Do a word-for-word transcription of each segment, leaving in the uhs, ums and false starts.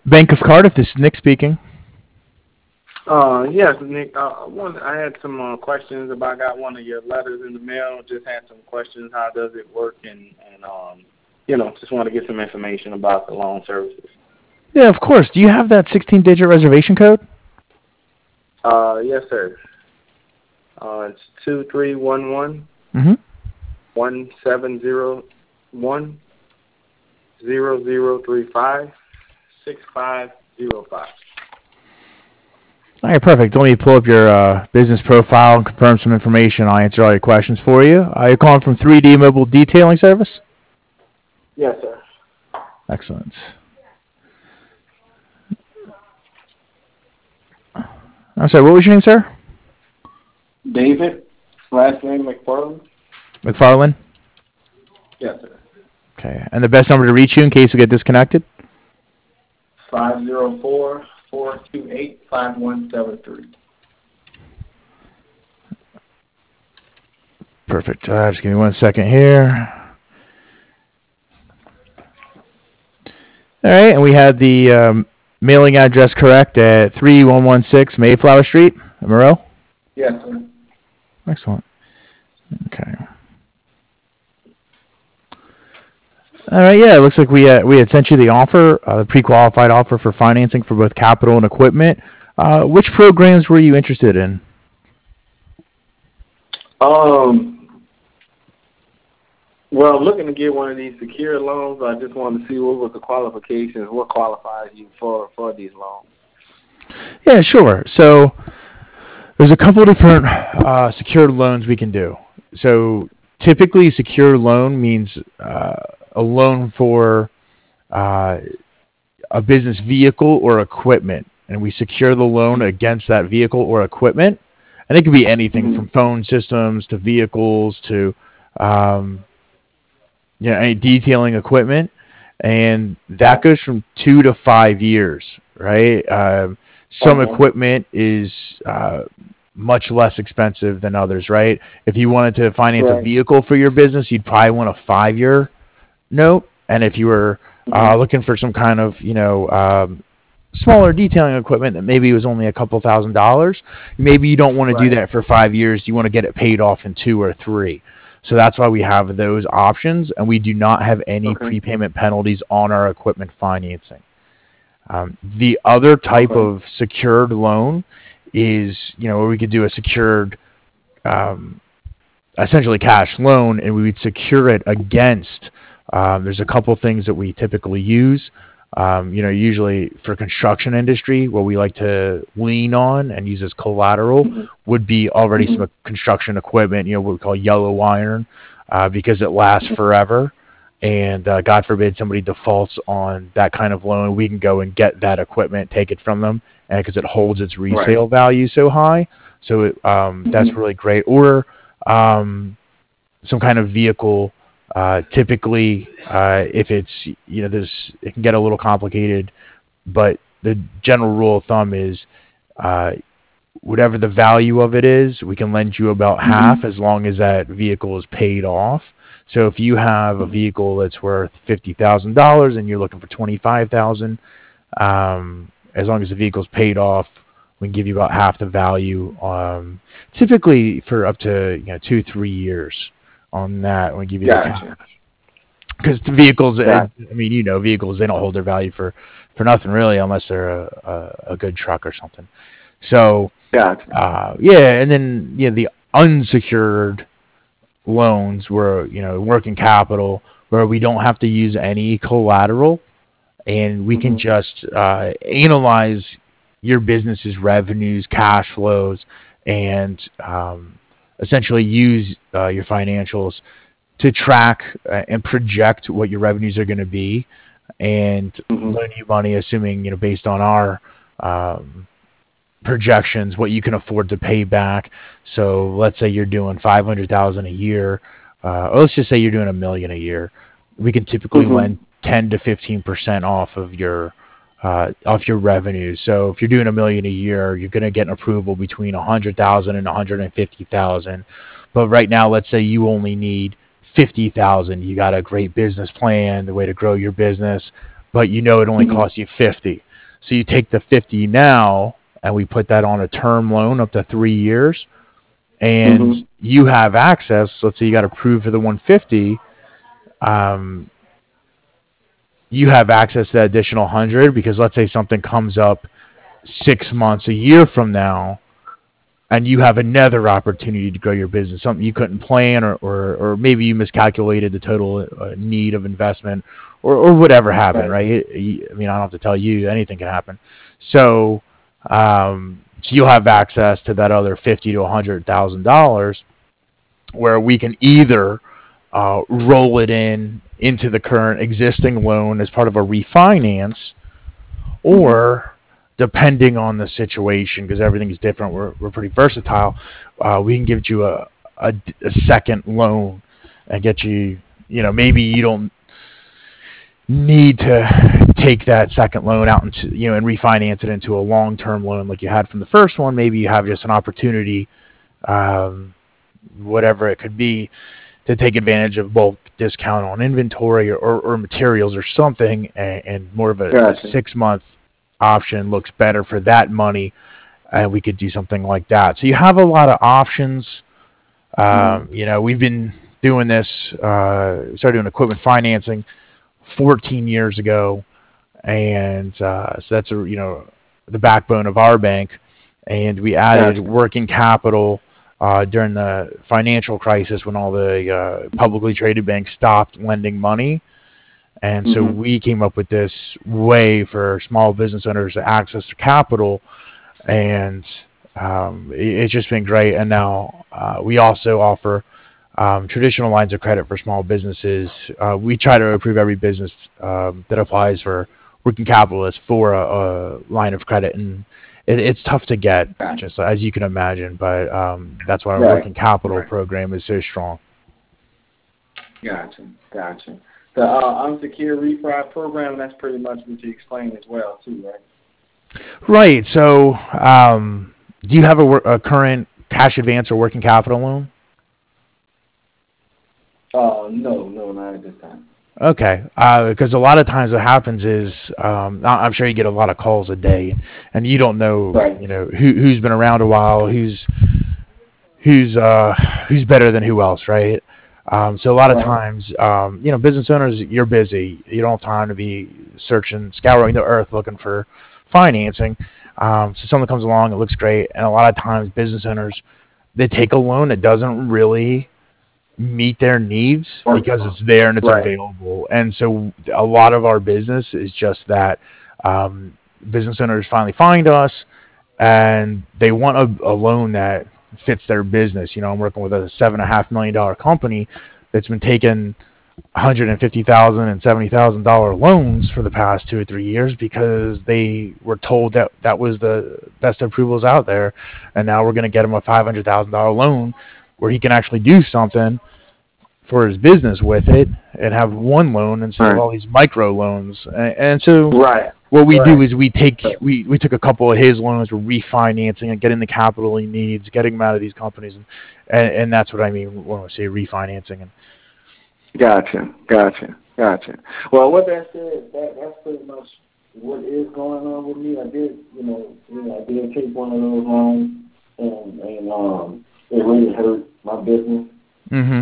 Bank of Cardiff, this is Nick speaking. Uh, yes, Nick. Uh, one, I had some uh, questions about. I got one of your letters in the mail. Just had some questions. How does it work? And, and um, you know, just want to get some information about the loan services. Yeah, of course. Do you have that sixteen-digit reservation code? Uh, yes, sir. Uh, it's two three one one Mm-hmm. one seven zero one zero zero three five six five zero five. All right, perfect. Let me pull up your uh, business profile and confirm some information. I'll answer all your questions for you. Are you calling from three D Mobile Detailing Service? Yes, sir. Excellent. I'm sorry, what was your name, sir? David. Last name McFarland. McFarland? Yes, sir. Okay. And the best number to reach you in case we get disconnected? Five zero four four two eight five one seven three. Perfect. Uh, just give me one second here. All right, and we had the um, mailing address correct at three one one six Mayflower Street, Monroe? Yes, sir. Excellent. Okay. All right, yeah, it looks like we uh, we had sent you the offer, uh, the pre-qualified offer for financing for both capital and equipment. Uh, which programs were you interested in? Um, well, I'm looking to get one of these secured loans. I just wanted to see what was the qualifications, what qualifies you for, for these loans. Yeah, sure. So there's a couple different uh, secured loans we can do. So typically, secured loan means uh, a loan for uh, a business vehicle or equipment, and we secure the loan against that vehicle or equipment. And it could be anything mm-hmm. from phone systems to vehicles to um, you know, any detailing equipment, and that goes from two to five years, right? Um, some okay. equipment is uh, much less expensive than others, right? If you wanted to finance right. a vehicle for your business, you'd probably want a five-year note. And if you were uh, mm-hmm. looking for some kind of, you know, um, smaller detailing equipment that maybe was only a couple thousand dollars, maybe you don't want right. to do that for five years. You want to get it paid off in two or three. So that's why we have those options, and we do not have any okay. prepayment penalties on our equipment financing. Um, the other type okay. of secured loan is, you know, where we could do a secured, um, essentially cash loan, and we would secure it against. Um, there's a couple things that we typically use. Um, you know, usually for construction industry, what we like to lean on and use as collateral mm-hmm. would be already mm-hmm. some construction equipment, you know, what we call yellow iron, uh, because it lasts forever. And uh, God forbid somebody defaults on that kind of loan, we can go and get that equipment, take it from them, and because it holds its resale right. value so high. So it, um, mm-hmm. that's really great. Or um, some kind of vehicle. Uh, typically, uh, if it's, you know, there's, it can get a little complicated, but the general rule of thumb is uh, whatever the value of it is, we can lend you about mm-hmm. half as long as that vehicle is paid off. So if you have a vehicle that's worth fifty thousand dollars and you're looking for twenty-five thousand dollars, um, as long as the vehicle's paid off, we can give you about half the value, um, typically for up to, you know, two, three years. On that, we give you gotcha. Because the vehicles, gotcha. I mean, you know, vehicles, they don't hold their value for, for nothing really, unless they're a, a, a good truck or something. So, gotcha. uh, yeah, and then yeah, the unsecured loans were, you know, working capital where we don't have to use any collateral, and we mm-hmm. can just uh, analyze your business's revenues, cash flows, and um, essentially use uh, your financials to track uh, and project what your revenues are going to be, and mm-hmm. loan you money, assuming, you know, based on our um, projections, what you can afford to pay back. So let's say you're doing five hundred thousand dollars a year, uh, or let's just say you're doing a million a year. We can typically mm-hmm. lend ten to fifteen percent off of your Uh, off your revenues. So if you're doing a million a year, you're going to get an approval between one hundred thousand and one hundred fifty thousand. But right now, let's say you only need fifty thousand. You got a great business plan, the way to grow your business, but you know it only mm-hmm. costs you fifty. So you take the fifty now, and we put that on a term loan up to three years, and Mm-hmm. you have access. Let's say you got approved for the one fifty. Um, you have access to that additional one hundred because let's say something comes up six months, a year from now, and you have another opportunity to grow your business, something you couldn't plan, or, or, or maybe you miscalculated the total uh, need of investment, or, or whatever happened, Right. right? I mean, I don't have to tell you, anything can happen. So, um, so you'll have access to that other fifty to a hundred thousand dollars, where we can either uh, roll it in into the current existing loan as part of a refinance, Mm-hmm. or depending on the situation, because everything is different, we're, we're pretty versatile, uh, we can give you a, a, a second loan and get you, you know, maybe you don't need to take that second loan out into, you know, and refinance it into a long-term loan like you had from the first one. Maybe you have just an opportunity, um, whatever it could be, to take advantage of bulk discount on inventory, or, or, or materials or something, and, and more of a, a Gotcha. six month option looks better for that money, and we could do something like that. So you have a lot of options. Mm-hmm. Um, you know, we've been doing this, uh, started doing equipment financing fourteen years ago, and uh, so that's a, you know, the backbone of our bank, and we added Gotcha. working capital uh, during the financial crisis when all the uh, publicly traded banks stopped lending money. And so Mm-hmm. we came up with this way for small business owners to access to capital, and um, it, it's just been great. And now uh, we also offer um, traditional lines of credit for small businesses. Uh, we try to approve every business um, that applies for working capital as for a, a line of credit, and it, it's tough to get, Gotcha. just as you can imagine. But um, that's why our Right. working capital Right. program is so strong. Gotcha. Gotcha. The uh, unsecured refi program, that's pretty much what you explained as well, too, right? Right. So, um, do you have a, wor- a current cash advance or working capital loan? Uh, no, no, not at this time. Okay, uh, because a lot of times what happens is, um, I- I'm sure you get a lot of calls a day, and you don't know, Right. you know, who who's been around a while, who's who's uh, who's better than who else, right? Um, so a lot of Right. times, um, you know, business owners, you're busy. You don't have time to be searching, scouring the earth looking for financing. Um, so someone comes along, it looks great, and a lot of times business owners, they take a loan that doesn't really meet their needs Work. because it's there and it's Right. available. And so a lot of our business is just that, um, business owners finally find us, and they want a, a loan that fits their business. You know, I'm working with a seven and a half million dollar company that's been taking one hundred fifty thousand dollars and seventy thousand dollars loans for the past two or three years because they were told that that was the best approvals out there. And now we're going to get him a five hundred thousand dollars loan where he can actually do something for his business with it and have one loan instead of Right. all these micro loans. And, and so Right. what we do Right. is we take Right. we, we took a couple of his loans, we're refinancing and getting the capital he needs, getting him out of these companies, and and, and that's what I mean when I say refinancing. And Gotcha. Gotcha. Gotcha. Well, with that said, that, that's pretty much what is going on with me. I did, you know, you know, I did take one of those loans, and and um, it really hurt my business. mm-hmm.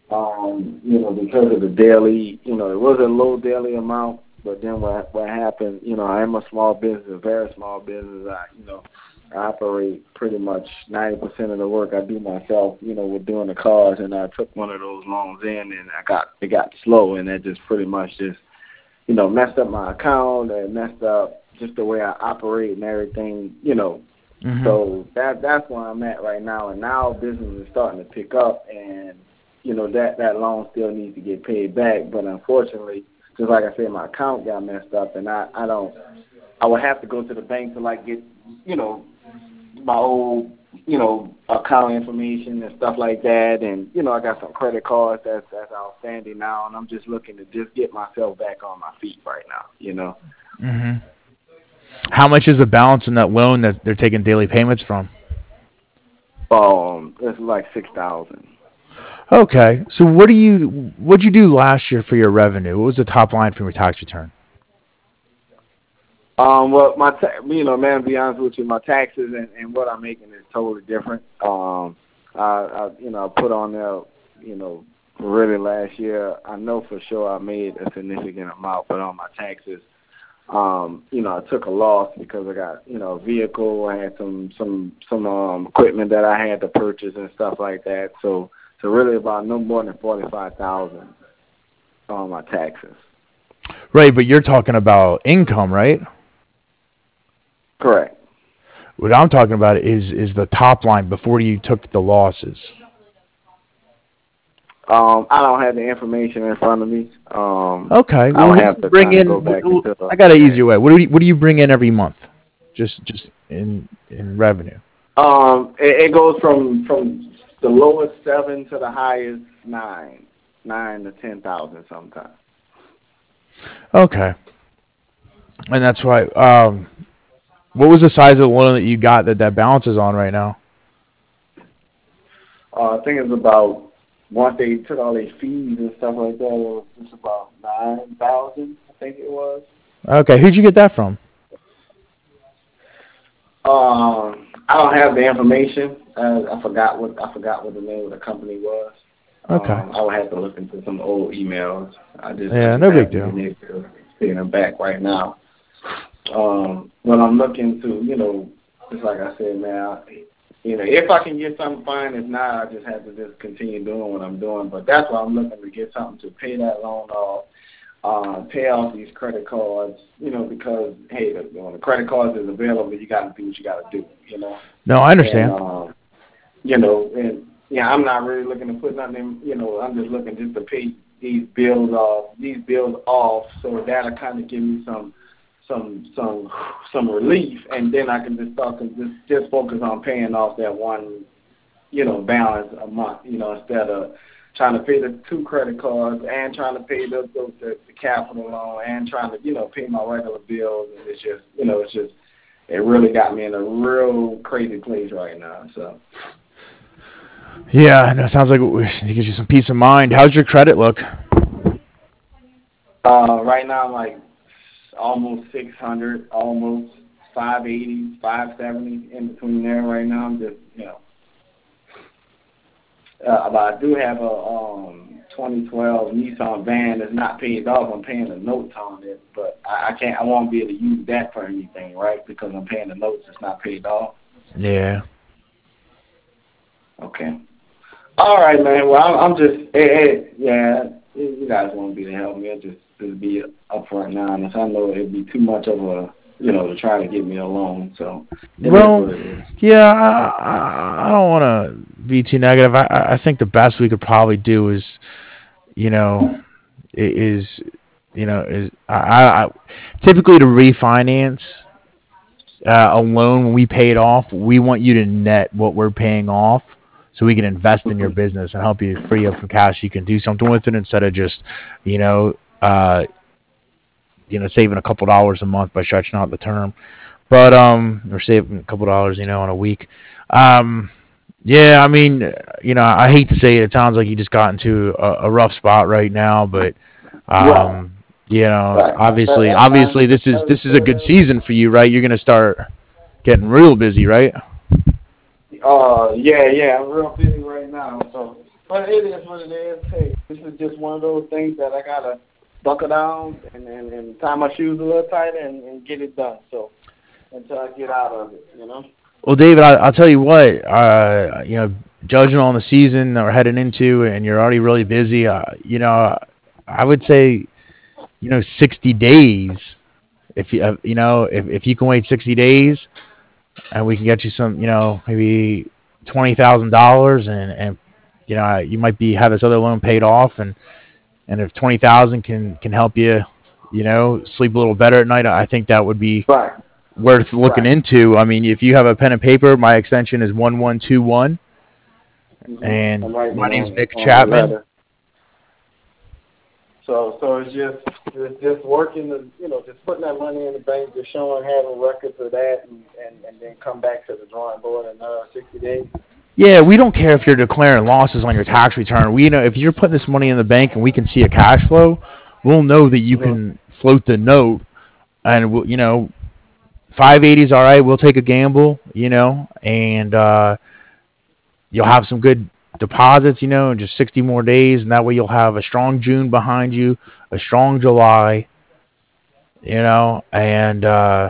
Um, you know, because of the daily, you know, it was a low daily amount, but then what what happened, you know, I am a small business, a very small business. I, you know, I operate pretty much ninety percent of the work I do myself, you know, with doing the cars, and I took one of those loans in, and I got, it got slow, and that just pretty much just, you know, messed up my account, and messed up just the way I operate and everything, you know. Mm-hmm. So that that's where I'm at right now, and now business is starting to pick up, and you know, that, that loan still needs to get paid back. But unfortunately, just like I said, my account got messed up, and I, I don't, I would have to go to the bank to, like, get, you know, my old, you know, account information and stuff like that. And, you know, I got some credit cards that's, that's outstanding now, and I'm just looking to just get myself back on my feet right now, you know. Mm-hmm. How much is the balance in that loan that they're taking daily payments from? Um, it's like six thousand. Okay, so what do you what'd you do last year for your revenue? What was the top line from your tax return? Um, well, my ta- you know, man, to be honest with you, my taxes and, and what I'm making is totally different. Um, I, I you know I put on there, you know, really last year. I know for sure I made a significant amount, but on my taxes, um, you know, I took a loss because I got you know a vehicle. I had some some some um equipment that I had to purchase and stuff like that. So so really about no more than forty five thousand on my taxes. Right, but you're talking about income, right? Correct. What I'm talking about is is the top line before you took the losses. Um, I don't have the information in front of me. Um, Okay. I Well, would what do have you to bring kind of go in? back wh- into wh- I the got an that. easier way. What do you what do you bring in every month? Just just in in revenue. Um, it, it goes from from the lowest seven to the highest nine, nine to ten thousand sometimes. Okay. And that's why. Um, what was the size of the loan that you got that that balance is on right now? Uh, I think it's about once they took all their fees and stuff like that, it was just about nine thousand. I think it was. Okay. Who'd you get that from? Um, I don't have the information. Uh, I forgot what I forgot what the name of the company was. Okay. Um, I would have to look into some old emails. I just I Yeah. just No big haven't deal. been able to see them back right now. Um, but I'm looking to, you know, just like I said, man, I, you know, if I can get something, fine. If not, I just have to just continue doing what I'm doing. But that's why I'm looking to get something to pay that loan off, uh, pay off these credit cards, you know, because, hey, the, when the credit cards is available, you got to do what you got to do, you know. No, I And, understand. um, you know, and, yeah, I'm not really looking to put nothing in, you know, I'm just looking just to pay these bills off, these bills off, so that'll kind of give me some, some some some relief, and then I can just start to just just focus on paying off that one, you know, balance a month, you know, instead of trying to pay the two credit cards and trying to pay the the, the, the capital loan and trying to, you know, pay my regular bills. And it's just, you know, it's just it really got me in a real crazy place right now. So Yeah. No, it sounds like it gives you some peace of mind. How's your credit look? uh, right now I'm like almost six hundred, almost five eighty, five seventy in between there right now. I'm just, you know, uh, but I do have a um, twenty twelve Nissan van that's not paid off. I'm paying the notes on it, but I, I can't. I won't be able to use that for anything, right? Because I'm paying the notes. It's not paid off. Yeah. Okay. All right, man. Well, I'm, I'm just, hey, hey, yeah. You guys won't be to help me. I'll just, just be upfront and honest. I know it'd be too much of a, you know, to try to get me a loan. So it is Well, what it is. yeah. I I, I don't want to be too negative. I I I think the best we could probably do is, you know, i- is you know is I, I I- typically to refinance uh, a loan when we pay it off, we want you to net what we're paying off so we can invest in your Mhm. business and help you free up some cash. You can do something with it instead of just, you know, uh, you know, saving a couple dollars a month by stretching out the term. But um, or saving a couple dollars, you know, on a week. Um, yeah, I mean, you know, I hate to say it. It sounds like you just got into a, a rough spot right now, but Right, um, you know, right. obviously, And I obviously, this is this is a understand good that. season for you, right? You're gonna start getting real busy, right? Uh, yeah, yeah, I'm real busy right now. So, but it is what it is. Hey, this is just one of those things that I gotta buckle down and and, and tie my shoes a little tighter and, and get it done. So until I get out of it, you know. Well, David, I, I'll tell you what. Uh, you know, judging on the season that we're heading into, and you're already really busy. Uh, you know, I would say, you know, sixty days. If you, uh, you know, if, if you can wait sixty days, and we can get you some, you know, maybe twenty thousand dollars, and and you know, you might be have this other loan paid off, and and if twenty thousand can can help you, you know, sleep a little better at night, I think that would be Right, worth looking right. into. I mean, if you have a pen and paper, my extension is one one two one, Mhm. and I'm writing my it name's on Nick on the Chapman. letter. So, so it's just it's just working, the, you know, just putting that money in the bank, just showing, having records of that, and, and, and then come back to the drawing board in uh, sixty days. Yeah, we don't care if you're declaring losses on your tax return. We know if you're putting this money in the bank and we can see a cash flow, we'll know that you Mm-hmm. can float the note, and we'll, you know, five eighty is all right. We'll take a gamble, you know, and uh, you'll have some good deposits, you know, in just sixty more days, and that way you'll have a strong June behind you, a strong July, you know, and uh,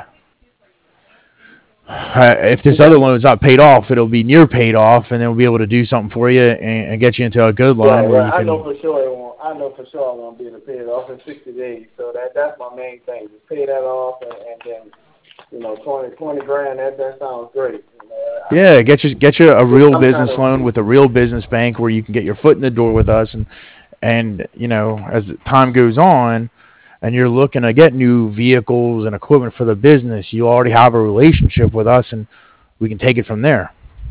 if this other loan's not paid off, it'll be near paid off, and then we'll be able to do something for you and, and get you into a good loan. Right, where right. you can, I know for sure it won't. I know for sure I won't be able to pay it off in sixty days. So that that's my main thing. Just pay that off, and, and then you know, twenty, twenty grand. That that sounds great. You know, yeah, get you get you a real I'm business kinda, loan with a real business bank where you can get your foot in the door with us, and and you know, as time goes on, and you're looking to get new vehicles and equipment for the business, you already have a relationship with us, and we can take it from there.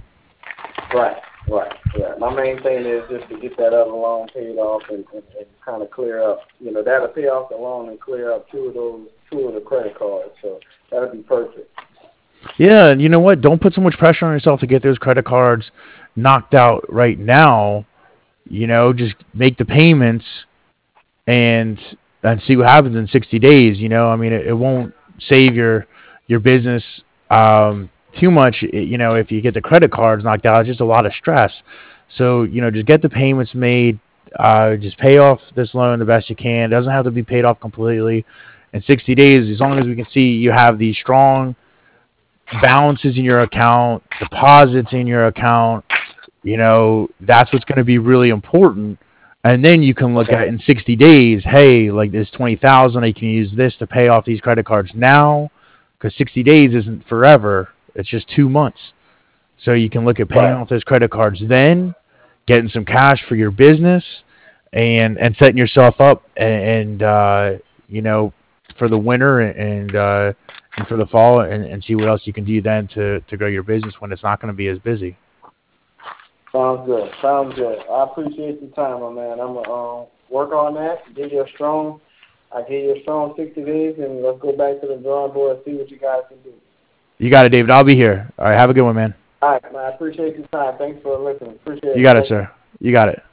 Right, right, right. My main thing is just to get that other loan paid off and, and, and kind of clear up. You know, that'll pay off the loan and clear up two of those, two of the credit cards. So that'll be perfect. Yeah, and you know what? Don't put so much pressure on yourself to get those credit cards knocked out right now. You know, just make the payments and and see what happens in sixty days. You know, I mean, it, it won't save your your business um, too much. You know, if you get the credit cards knocked out, it's just a lot of stress. So, you know, just get the payments made. Uh, just pay off this loan the best you can. It doesn't have to be paid off completely in sixty days. As long as we can see you have these strong balances in your account, deposits in your account, you know, that's what's going to be really important. And then you can look Okay. at in sixty days, hey, like this twenty thousand, I can use this to pay off these credit cards now, because sixty days isn't forever. It's just two months. So you can look at paying Right. off those credit cards then, getting some cash for your business, and and setting yourself up and, and uh, you know, for the winter and uh, and for the fall, and, and see what else you can do then to to grow your business when it's not going to be as busy. Sounds good. Sounds good. I appreciate your time, my man. I'm gonna uh, work on that. Give you a strong. I give you a strong sixty days, and let's go back to the drawing board and see what you guys can do. You got it, David. I'll be here. All right, have a good one, man. All right, man. I appreciate your time. Thanks for listening. Appreciate it. You got it, Thank you. sir. You got it.